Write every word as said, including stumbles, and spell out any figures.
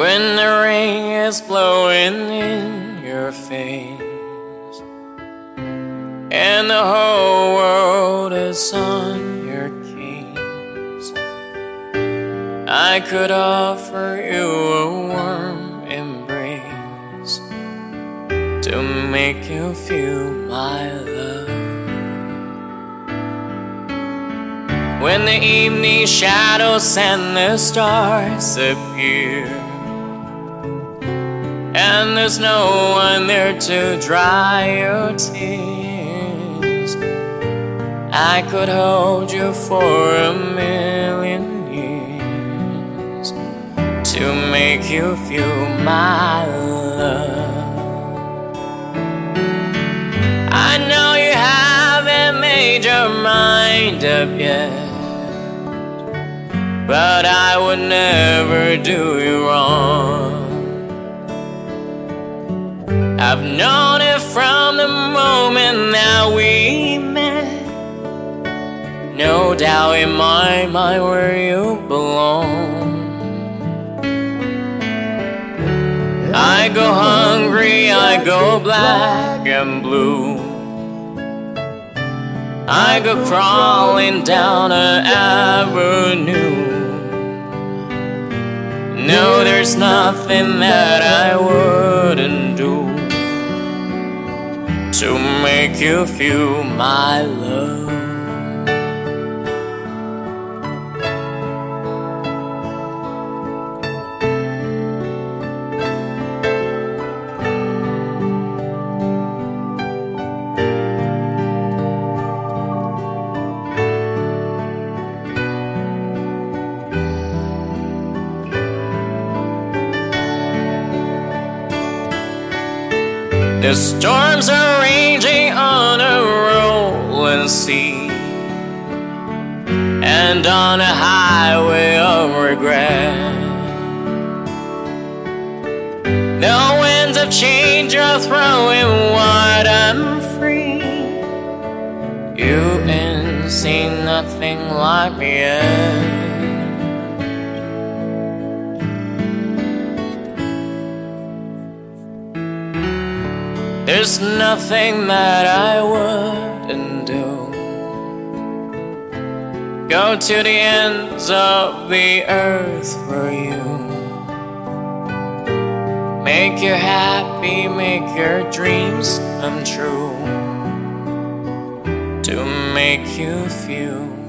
when the rain is blowing in your face and the whole world is on your case, I could offer you a warm embrace to make you feel my love. When the evening shadows and the stars appear and there's no one there to dry your tears, I could hold you for a million years to make you feel my love. I know you haven't made your mind up yet, but I would never do you wrong. I've known it from the moment that we met. No doubt in my mind where you belong. I go hungry, I go black and blue, I go crawling down an avenue. No, there's nothing that I wouldn't do to make you feel my love. The storms are raging on a rolling sea and on a highway of regret. The winds of change are throwing wide and free. You ain't seen nothing like me yet. There's nothing that I wouldn't do. Go to the ends of the earth for you. Make you happy, make your dreams come true, to make you feel